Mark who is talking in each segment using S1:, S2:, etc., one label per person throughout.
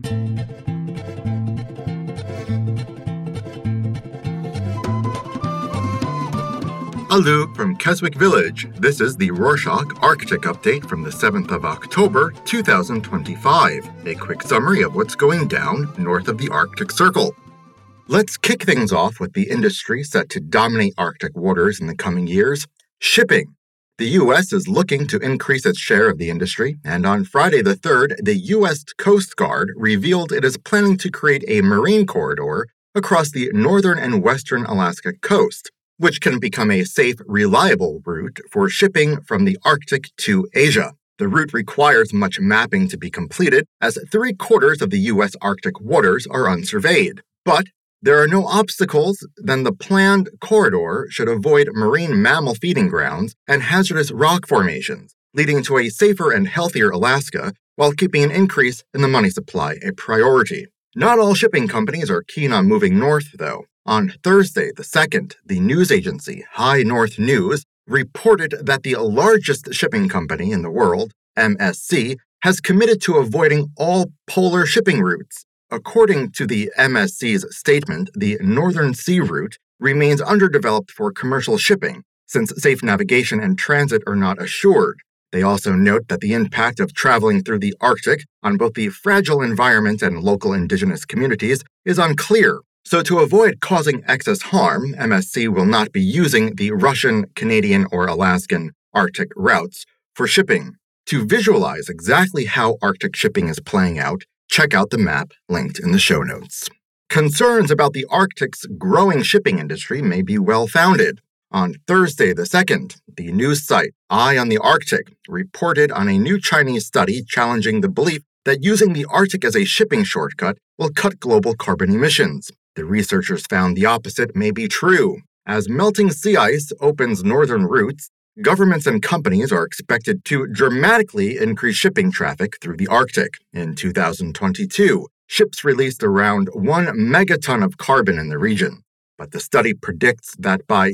S1: Hello from Keswick Village. This is the Rorschach Arctic Update from the 7th of October, 2025. A quick summary of what's going down north of the Arctic Circle. Let's kick things off with the industry set to dominate Arctic waters in the coming years: shipping. The U.S. is looking to increase its share of the industry, and on Friday the 3rd, the U.S. Coast Guard revealed it is planning to create a marine corridor across the northern and western Alaska coast, which can become a safe, reliable route for shipping from the Arctic to Asia. The route requires much mapping to be completed, as 3/4 of the U.S. Arctic waters are unsurveyed. But there are no obstacles, then the planned corridor should avoid marine mammal feeding grounds and hazardous rock formations, leading to a safer and healthier Alaska while keeping an increase in the money supply a priority. Not all shipping companies are keen on moving north, though. On Thursday the 2nd, the news agency High North News reported that the largest shipping company in the world, MSC, has committed to avoiding all polar shipping routes. According to the MSC's statement, the Northern Sea route remains underdeveloped for commercial shipping, since safe navigation and transit are not assured. They also note that the impact of traveling through the Arctic on both the fragile environment and local indigenous communities is unclear. So to avoid causing excess harm, MSC will not be using the Russian, Canadian, or Alaskan Arctic routes for shipping. To visualize exactly how Arctic shipping is playing out, check out the map linked in the show notes. Concerns about the Arctic's growing shipping industry may be well-founded. On Thursday the 2nd, the news site Eye on the Arctic reported on a new Chinese study challenging the belief that using the Arctic as a shipping shortcut will cut global carbon emissions. The researchers found the opposite may be true. As melting sea ice opens northern routes, governments and companies are expected to dramatically increase shipping traffic through the Arctic. In 2022, ships released around 1 megaton of carbon in the region. But the study predicts that by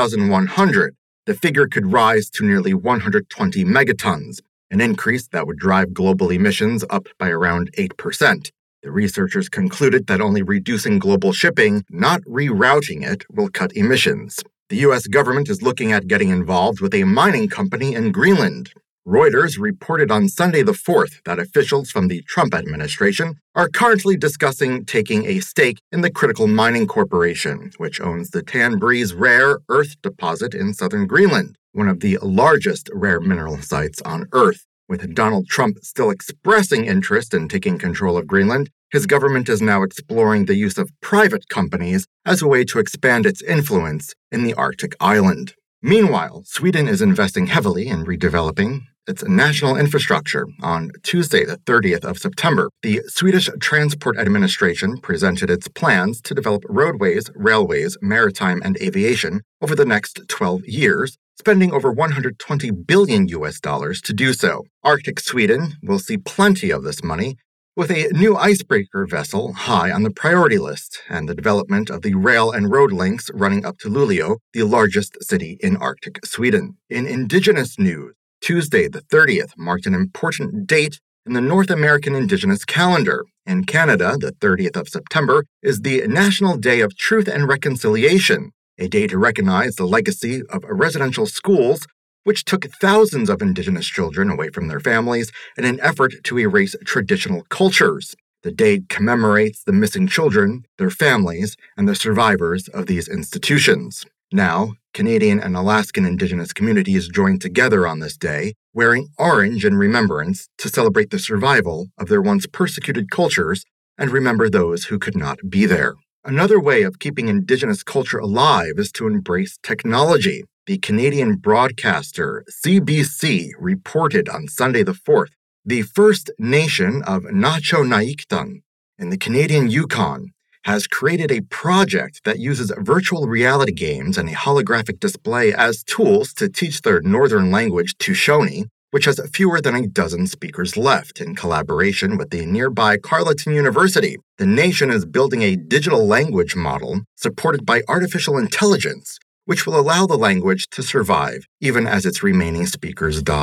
S1: 2100, the figure could rise to nearly 120 megatons, an increase that would drive global emissions up by around 8%. The researchers concluded that only reducing global shipping, not rerouting it, will cut emissions. The U.S. government is looking at getting involved with a mining company in Greenland. Reuters reported on Sunday the 4th that officials from the Trump administration are currently discussing taking a stake in the Critical Mining Corporation, which owns the Tanbreez rare earth deposit in southern Greenland, one of the largest rare mineral sites on Earth. With Donald Trump still expressing interest in taking control of Greenland, his government is now exploring the use of private companies as a way to expand its influence in the Arctic island. Meanwhile, Sweden is investing heavily in redeveloping its national infrastructure. On Tuesday, the 30th of September, the Swedish Transport Administration presented its plans to develop roadways, railways, maritime, and aviation over the next 12 years, spending over $120 billion to do so. Arctic Sweden will see plenty of this money, with a new icebreaker vessel high on the priority list, and the development of the rail and road links running up to Luleå, the largest city in Arctic Sweden. In Indigenous news, Tuesday the 30th marked an important date in the North American Indigenous calendar. In Canada, the 30th of September is the National Day of Truth and Reconciliation, a day to recognize the legacy of residential schools, which took thousands of Indigenous children away from their families in an effort to erase traditional cultures. The day commemorates the missing children, their families, and the survivors of these institutions. Now, Canadian and Alaskan Indigenous communities join together on this day, wearing orange in remembrance to celebrate the survival of their once persecuted cultures and remember those who could not be there. Another way of keeping Indigenous culture alive is to embrace technology. The Canadian broadcaster CBC reported on Sunday the 4th, the First Nation of Nacho-Naiktan in the Canadian Yukon has created a project that uses virtual reality games and a holographic display as tools to teach their northern language Tushone, which has fewer than a dozen speakers left. In collaboration with the nearby Carleton University, the nation is building a digital language model supported by artificial intelligence, which will allow the language to survive even as its remaining speakers die.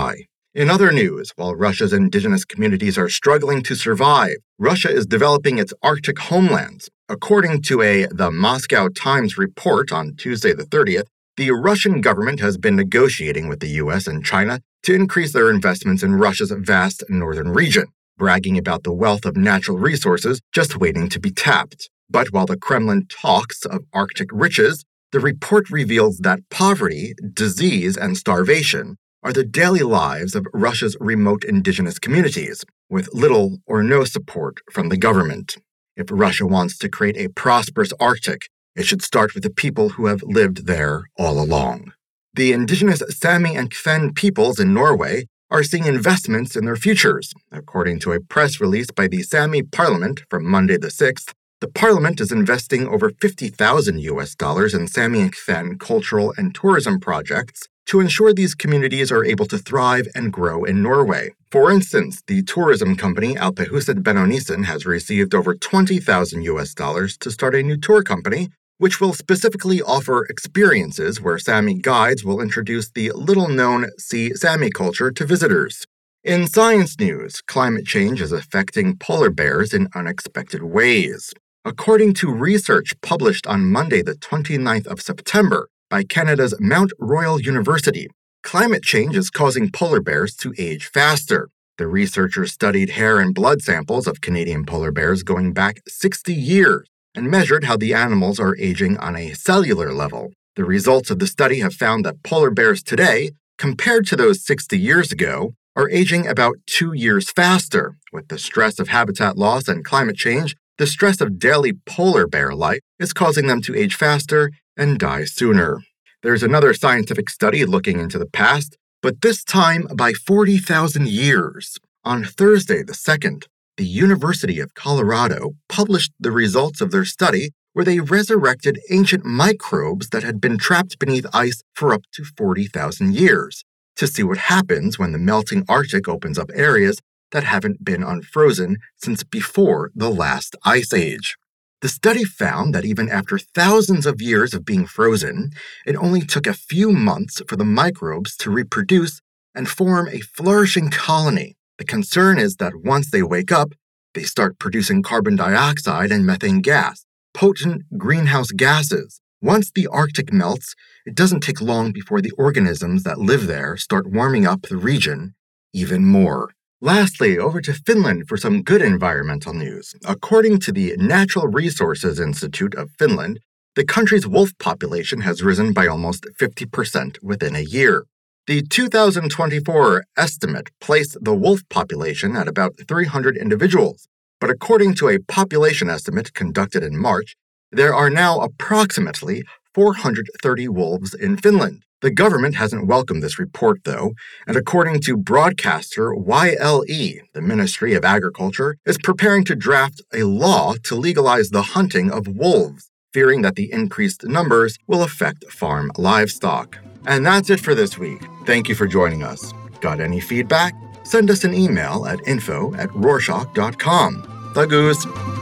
S1: In other news, while Russia's indigenous communities are struggling to survive, Russia is developing its Arctic homelands. According to the Moscow Times report on Tuesday the 30th, the Russian government has been negotiating with the U.S. and China to increase their investments in Russia's vast northern region, bragging about the wealth of natural resources just waiting to be tapped. But while the Kremlin talks of Arctic riches, the report reveals that poverty, disease, and starvation are the daily lives of Russia's remote indigenous communities, with little or no support from the government. If Russia wants to create a prosperous Arctic, it should start with the people who have lived there all along. The indigenous Sami and Kven peoples in Norway are seeing investments in their futures. According to a press release by the Sami Parliament from Monday the 6th, the parliament is investing over $50,000 in Sami and Kven cultural and tourism projects to ensure these communities are able to thrive and grow in Norway. For instance, the tourism company Alpehuset Benonisen has received over $20,000 to start a new tour company, which will specifically offer experiences where Sami guides will introduce the little-known Sea Sami culture to visitors. In science news, climate change is affecting polar bears in unexpected ways. According to research published on Monday the 29th of September by Canada's Mount Royal University, climate change is causing polar bears to age faster. The researchers studied hair and blood samples of Canadian polar bears going back 60 years and measured how the animals are aging on a cellular level. The results of the study have found that polar bears today, compared to those 60 years ago, are aging about 2 years faster. With the stress of habitat loss and climate change, the stress of daily polar bear life is causing them to age faster and die sooner. There's another scientific study looking into the past, but this time by 40,000 years. On Thursday the 2nd, the University of Colorado published the results of their study where they resurrected ancient microbes that had been trapped beneath ice for up to 40,000 years to see what happens when the melting Arctic opens up areas that haven't been unfrozen since before the last ice age. The study found that even after thousands of years of being frozen, it only took a few months for the microbes to reproduce and form a flourishing colony. The concern is that once they wake up, they start producing carbon dioxide and methane gas, potent greenhouse gases. Once the Arctic melts, it doesn't take long before the organisms that live there start warming up the region even more. Lastly, over to Finland for some good environmental news. According to the Natural Resources Institute of Finland, the country's wolf population has risen by almost 50% within a year. The 2024 estimate placed the wolf population at about 300 individuals, but according to a population estimate conducted in March, there are now approximately 430 wolves in Finland. The government hasn't welcomed this report, though, and according to broadcaster YLE, the Ministry of Agriculture is preparing to draft a law to legalize the hunting of wolves, fearing that the increased numbers will affect farm livestock. And that's it for this week. Thank you for joining us. Got any feedback? Send us an email at info@rorschach.com. The Goose.